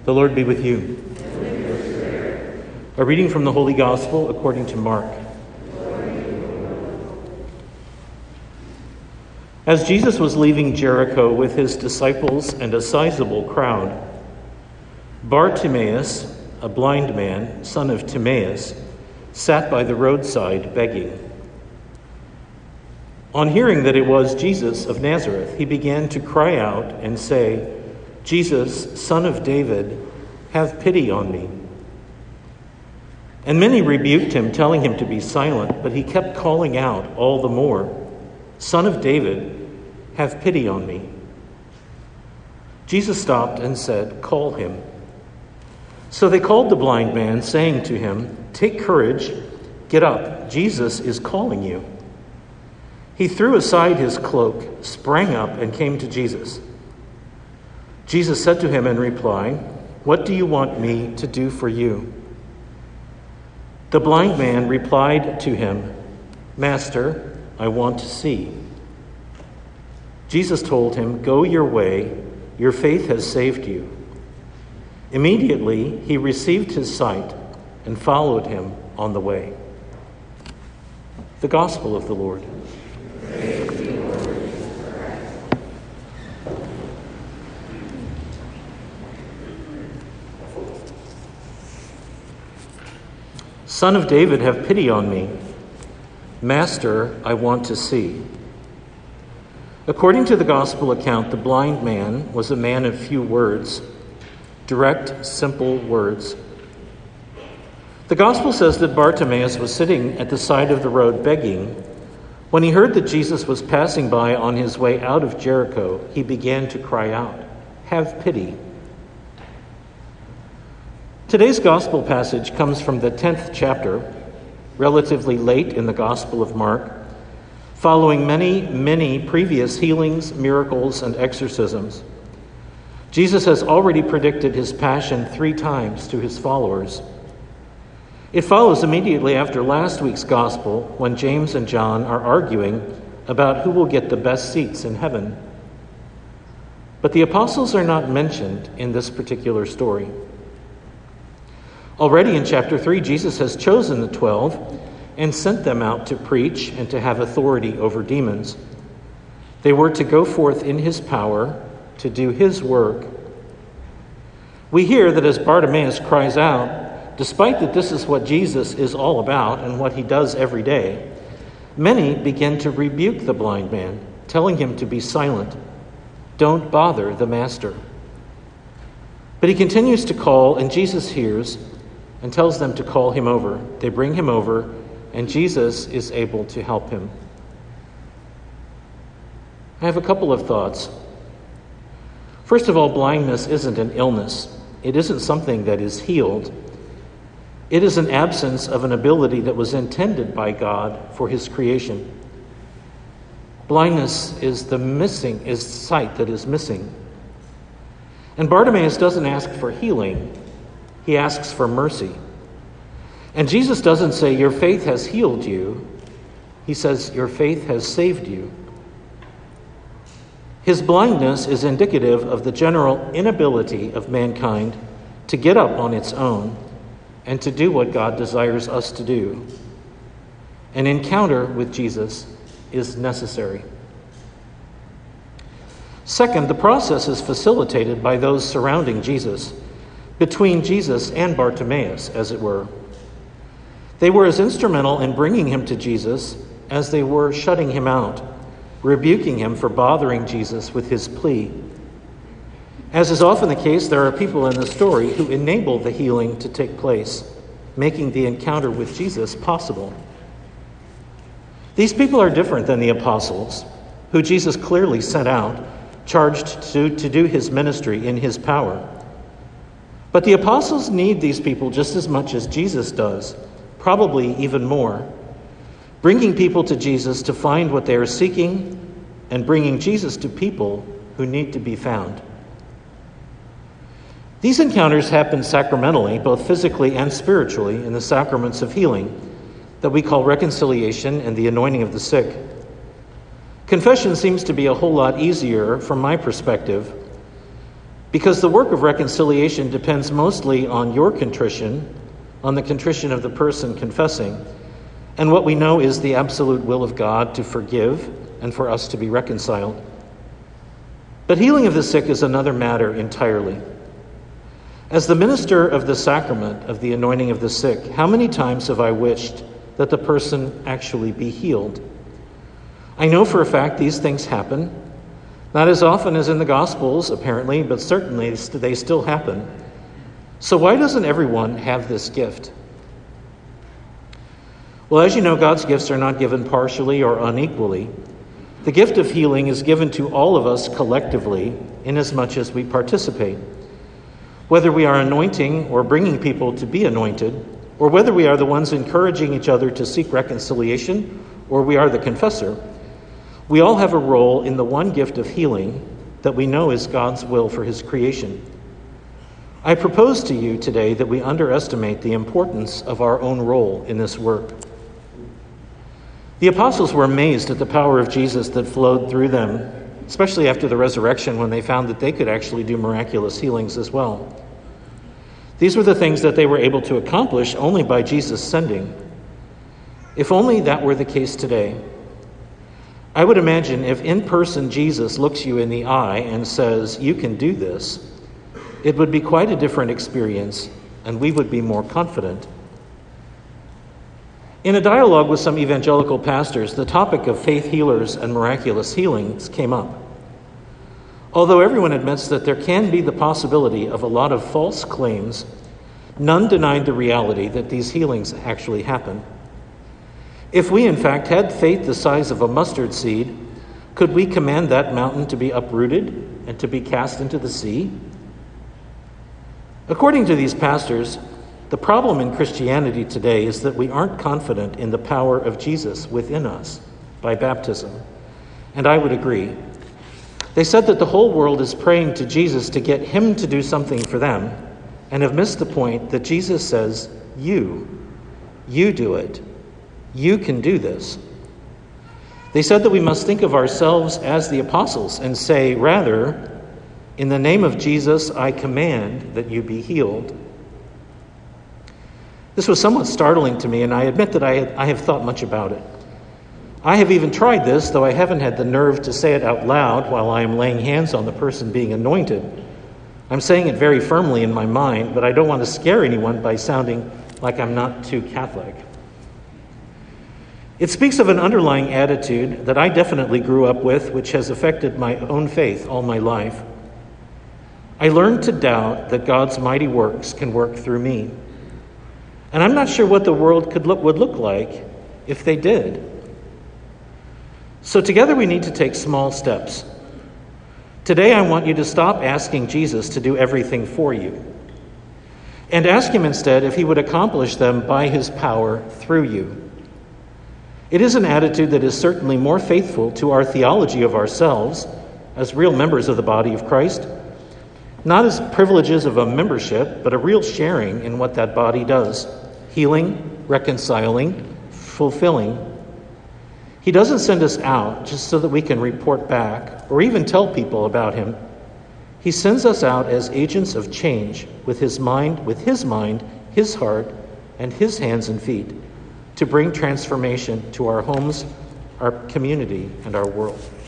The Lord be with you. A reading from the Holy Gospel according to Mark. As Jesus was leaving Jericho with his disciples and a sizable crowd, Bartimaeus, a blind man, son of Timaeus, sat by the roadside begging. On hearing that it was Jesus of Nazareth, he began to cry out and say, "Jesus, Son of David, have pity on me." And many rebuked him, telling him to be silent, but he kept calling out all the more, "Son of David, have pity on me." Jesus stopped and said, "Call him." So they called the blind man, saying to him, "Take courage, get up, Jesus is calling you." He threw aside his cloak, sprang up, and came to Jesus. Jesus said to him in reply, "What do you want me to do for you?" The blind man replied to him, "Master, I want to see." Jesus told him, "Go your way, your faith has saved you." Immediately he received his sight and followed him on the way. The Gospel of the Lord. "Son of David, have pity on me. Master, I want to see." According to the gospel account, the blind man was a man of few words, direct, simple words. The gospel says that Bartimaeus was sitting at the side of the road begging. When he heard that Jesus was passing by on his way out of Jericho, he began to cry out, "Have pity." Today's gospel passage comes from the 10th chapter, relatively late in the Gospel of Mark, following many previous healings, miracles, and exorcisms. Jesus has already predicted his passion 3 times to his followers. It follows immediately after last week's gospel, when James and John are arguing about who will get the best seats in heaven. But the apostles are not mentioned in this particular story. Already in chapter 3, Jesus has chosen the 12 and sent them out to preach and to have authority over demons. They were to go forth in his power to do his work. We hear that as Bartimaeus cries out, despite that this is what Jesus is all about and what he does every day, many begin to rebuke the blind man, telling him to be silent. Don't bother the master. But he continues to call, and Jesus hears and tells them to call him over. They bring him over, and Jesus is able to help him. I have a couple of thoughts. First of all, blindness isn't an illness. It isn't something that is healed. It is an absence of an ability that was intended by God for his creation. Blindness is sight that is missing. And Bartimaeus doesn't ask for healing. He asks for mercy. And Jesus doesn't say, "Your faith has healed you." He says, "Your faith has saved you." His blindness is indicative of the general inability of mankind to get up on its own and to do what God desires us to do. An encounter with Jesus is necessary. Second, the process is facilitated by those surrounding Jesus, between Jesus and Bartimaeus, as it were. They were as instrumental in bringing him to Jesus as they were shutting him out, rebuking him for bothering Jesus with his plea. As is often the case, there are people in the story who enable the healing to take place, making the encounter with Jesus possible. These people are different than the apostles, who Jesus clearly sent out, charged to do his ministry in his power. But the apostles need these people just as much as Jesus does, probably even more, bringing people to Jesus to find what they are seeking and bringing Jesus to people who need to be found. These encounters happen sacramentally, both physically and spiritually, in the sacraments of healing that we call reconciliation and the anointing of the sick. Confession seems to be a whole lot easier from my perspective. Because the work of reconciliation depends mostly on your contrition, on the contrition of the person confessing, and what we know is the absolute will of God to forgive and for us to be reconciled. But healing of the sick is another matter entirely. As the minister of the sacrament of the anointing of the sick, how many times have I wished that the person actually be healed? I know for a fact these things happen, not as often as in the Gospels, apparently, but certainly they still happen. So why doesn't everyone have this gift? Well, as you know, God's gifts are not given partially or unequally. The gift of healing is given to all of us collectively inasmuch as we participate. Whether we are anointing or bringing people to be anointed, or whether we are the ones encouraging each other to seek reconciliation, or we are the confessor, we all have a role in the one gift of healing that we know is God's will for his creation. I propose to you today that we underestimate the importance of our own role in this work. The apostles were amazed at the power of Jesus that flowed through them, especially after the resurrection when they found that they could actually do miraculous healings as well. These were the things that they were able to accomplish only by Jesus sending. If only that were the case today. I would imagine if in person Jesus looks you in the eye and says, "You can do this," it would be quite a different experience, and we would be more confident. In a dialogue with some evangelical pastors, the topic of faith healers and miraculous healings came up. Although everyone admits that there can be the possibility of a lot of false claims, none denied the reality that these healings actually happen. If we, in fact, had faith the size of a mustard seed, could we command that mountain to be uprooted and to be cast into the sea? According to these pastors, the problem in Christianity today is that we aren't confident in the power of Jesus within us by baptism. And I would agree. They said that the whole world is praying to Jesus to get him to do something for them, and have missed the point that Jesus says, you do it. You can do this. They said that we must think of ourselves as the apostles and say, rather, in the name of Jesus, I command that you be healed. This was somewhat startling to me, and I admit that I have thought much about it. I have even tried this, though I haven't had the nerve to say it out loud while I am laying hands on the person being anointed. I'm saying it very firmly in my mind, but I don't want to scare anyone by sounding like I'm not too Catholic. It speaks of an underlying attitude that I definitely grew up with, which has affected my own faith all my life. I learned to doubt that God's mighty works can work through me. And I'm not sure what the world would look like if they did. So together we need to take small steps. Today I want you to stop asking Jesus to do everything for you, and ask him instead if he would accomplish them by his power through you. It is an attitude that is certainly more faithful to our theology of ourselves as real members of the body of Christ, not as privileges of a membership, but a real sharing in what that body does, healing, reconciling, fulfilling. He doesn't send us out just so that we can report back or even tell people about him. He sends us out as agents of change with his mind, his heart, and his hands and feet to bring transformation to our homes, our community, and our world.